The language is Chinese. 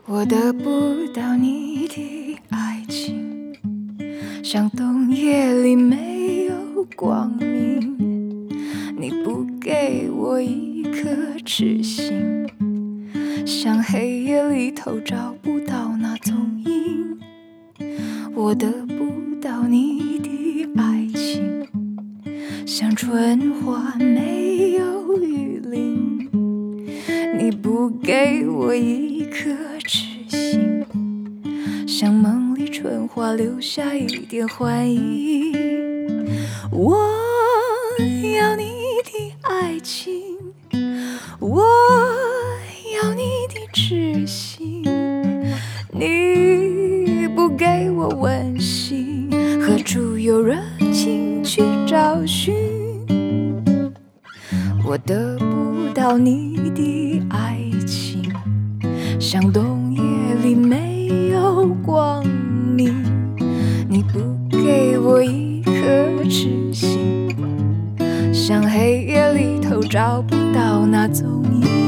我得不到你的爱情，像冬夜里没有光明。你不给我一颗痴心，像黑夜里头找不到那踪影。我得不到你的爱情，像春花没有雨淋。你不给我一颗痴心，像梦里春花留下一点幻影。我要你的爱情，我要你的痴心，你不给我温馨，何处有热情去找寻？我得不到你的爱情，像冬夜里没有光明。你不给我一颗痴心，像黑夜里头找不到那踪影。